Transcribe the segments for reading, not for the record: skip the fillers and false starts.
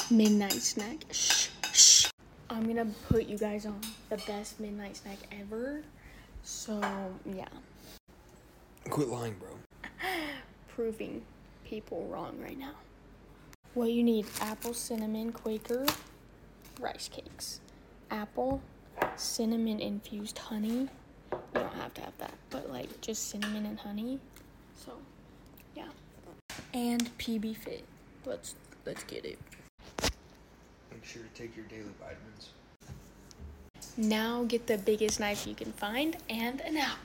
midnight snack. Shh, shh. I'm gonna put you guys on the best midnight snack ever. So, yeah. Quit lying, bro. Proving people wrong right now. What you need: apple, cinnamon, Quaker, rice cakes. Apple, cinnamon infused honey. You don't have to have that, but like just cinnamon and honey. So, yeah. And PB Fit. Let's get it. Make sure to take your daily vitamins. Now get the biggest knife you can find and an apple.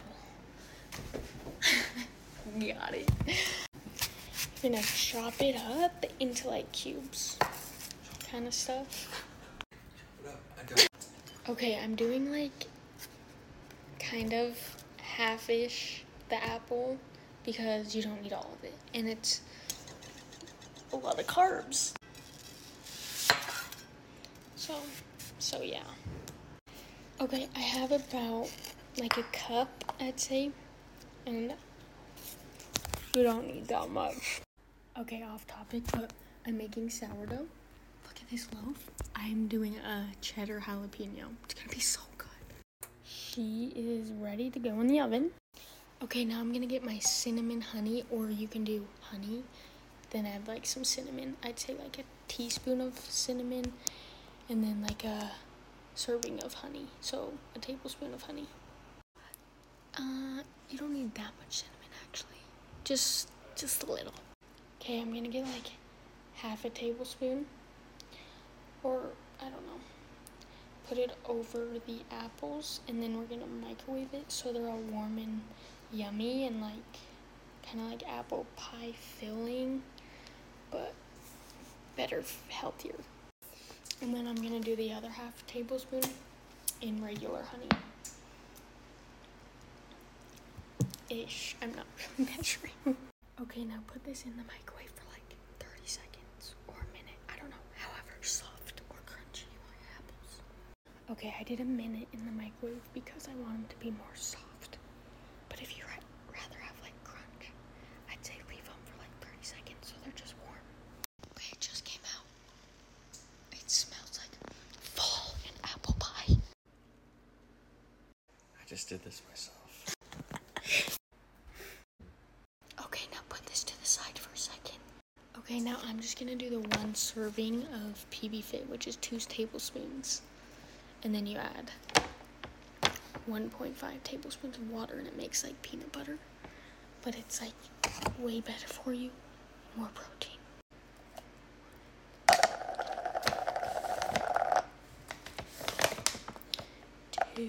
Got it. You're gonna chop it up into like cubes kind of stuff. What up? I got. Okay, I'm doing like kind of half-ish the apple because you don't need all of it, and it's a lot of carbs. So yeah. Okay, I have about like a cup, I'd say, and you don't need that much. Okay, off topic, but I'm making sourdough. Look at this loaf. I'm doing a cheddar jalapeno. It's gonna be so good. She is ready to go in the oven. Okay, now I'm gonna get my cinnamon honey, or you can do honey, then add like some cinnamon. I'd say like a teaspoon of cinnamon, and then like a serving of honey. So a tablespoon of honey. You don't need that much cinnamon actually. Just a little. Okay, I'm gonna get like half a tablespoon, or I don't know. Put it over the apples, and then we're gonna microwave it so they're all warm and yummy and like kind of like apple pie filling, but better, healthier. And then I'm gonna do the other half tablespoon in regular honey. Ish. I'm not really measuring. Okay, now put this in the microwave for like 30 seconds or a minute. I don't know, however soft or crunchy you want your apples. Okay, I did a minute in the microwave because I want them to be more soft. But if you rather have like crunch, I'd say leave them for like 30 seconds so they're just warm. Okay, it just came out. It smells like fall and apple pie. I just did this myself. Okay, now put this to the side for a second. Okay, now I'm just gonna do the one serving of PB Fit, which is 2 tablespoons. And then you add 1.5 tablespoons of water, and it makes like peanut butter. But it's like way better for you, more protein. Two.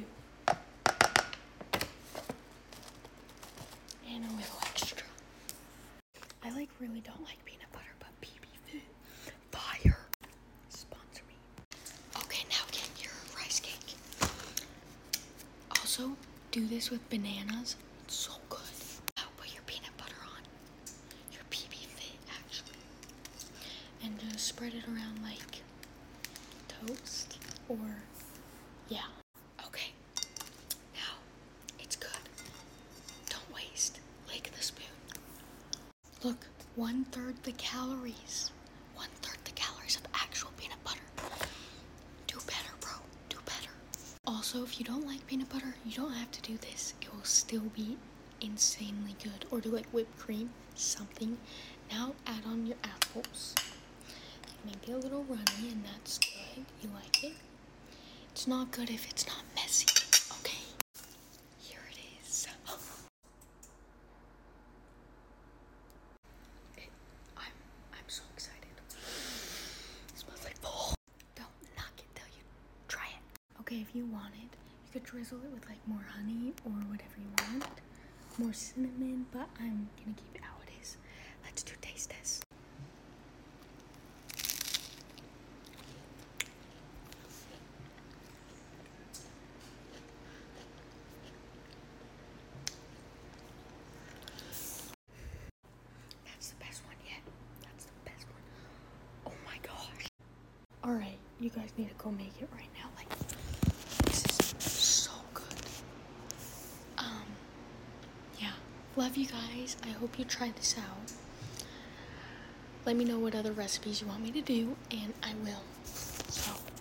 And a little extra. I like really don't like peanut butter, but PB Fit, fire. Sponsor me. Okay, now get your rice cake. Also, do this with bananas. It's so good. Now put your peanut butter on. Your PB Fit, actually. And just spread it around like toast, or yeah. Okay, now it's good. Don't waste. Lick the spoon. Look, 1/3 the calories. 1/3 the calories of actual peanut butter. Do better, bro. Do better. Also, if you don't like peanut butter, you don't have to do this. It will still be insanely good. Or do like whipped cream, something. Now add on your apples. Maybe a little runny, and that's good. You like it? It's not good if it's not messy. Okay. Here it is. I'm so excited. It smells like fall. Don't knock it till you try it. Okay, if you wanted, you could drizzle it with like more honey or whatever you want. More cinnamon, but I'm gonna keep it how it is. Let's do taste test. That's the best one yet. That's the best one. Oh my gosh. Alright, you guys need to go make it right now. Like, this is so good. Yeah. Love you guys. I hope you try this out. let me know what other recipes you want me to do, and I will. So